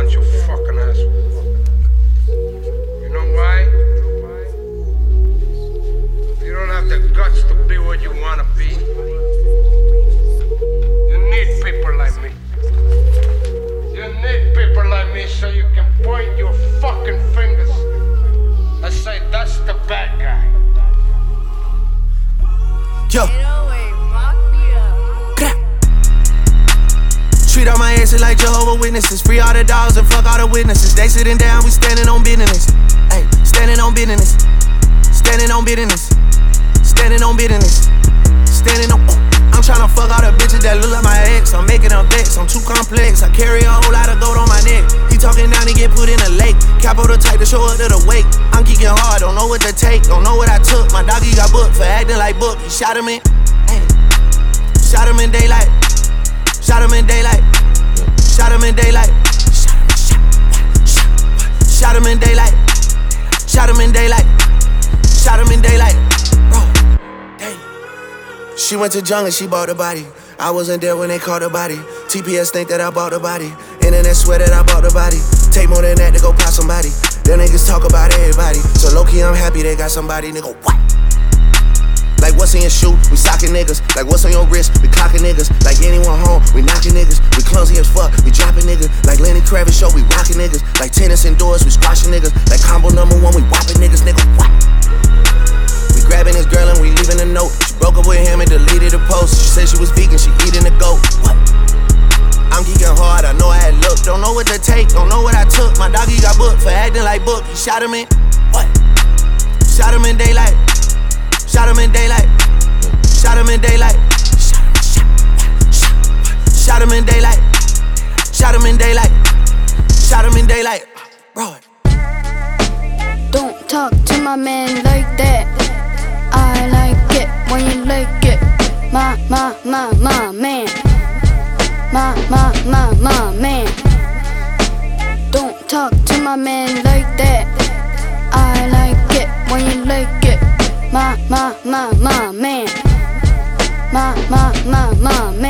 bunch of fucking assholes. You know why? You don't have the guts to be what you wanna be. You need people like me. You need people like me so you can point your fucking fingers and say that's the bad guy. Yo. Treat all my exes like Jehovah's Witnesses. Free all the dogs and fuck all the witnesses. They sitting down, we standing on business. Ay, standing on business. Standing on business. Standing on business. Standing on. I'm tryna fuck all the bitches that look like my ex. I'm making them vex, I'm too complex. I carry a whole lot of gold on my neck. He talking down, he get put in a lake. Capo the type to show up to the wake. I'm geeking hard, don't know what to take, don't know what I took. My doggy got booked for acting like Book. He shot him in, ay. Shot him in daylight. Shot him in daylight. Shot him in daylight. Shot him in daylight. Shot him in daylight. Shot him in daylight. Bro, daylight. She went to jungle, she bought the body. I wasn't there when they caught the body. TPS think that I bought the body. Internet swear that I bought the body. Take more than that to go pop somebody. Them niggas talk about everybody. So low-key I'm happy they got somebody. Nigga, what? Like what's in your shoe, we socking niggas. Like what's on your wrist, we clocking niggas. Like anyone home, we knocking niggas. We clumsy as fuck, we dropping niggas. Like Lenny Kravitz show, we rocking niggas. Like tennis indoors, we squashing niggas. Like combo number one, we whopping niggas, nigga, what? We grabbing this girl and we leaving a note. She broke up with him and deleted the post. She said she was vegan, she eating a goat. What? I'm geeking hard, I know I had look. Don't know what to take, don't know what I took. My doggy got booked for acting like Book. He shot him in, what? Shot him in daylight. Shot him in daylight. Shot him in daylight. Shot him in daylight. Shot him in daylight. Shot him in daylight. Bro. Don't talk to my man like that. I like it when you like it. My man. My man. Don't talk to my man like that. I like it when you like it. My man. My man.